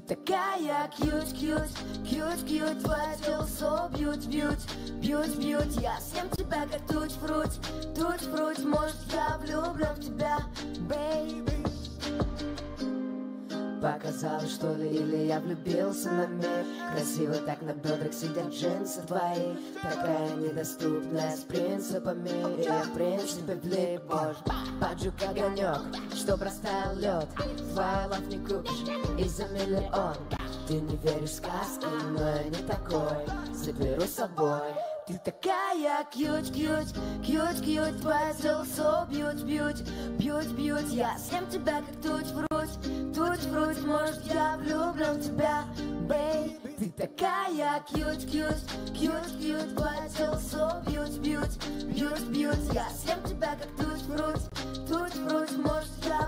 такая cute, cute, cute, cute. Твои so beaut, beaut, beaut, beaut. Я съем тебя как туть-фруть, туть-фруть. Может, я влюблен в тебя, baby. Показалось, что ли, или я влюбился на миг. Красиво так на бедрах сидят джинсы твои. Такая недоступная, с принципами. Я в принципе влип, боже. Паджу как огонек, чтоб растаял лед. Твоя лав не купишь и за миллион. Ты не веришь в сказки, но я не такой. Заберу с собой. Ты такая cute, cute, cute, cute. Твоя so beaut, beaut, beaut, beaut. Я съем тебя как туть-фруть, туть-фруть. Может, я влюблен в тебя, babe. Ты такая cute, cute, cute, cute. Твоя so beaut, beaut, beaut, beaut. Я съем тебя как туть-фруть, туть-фруть. Может, я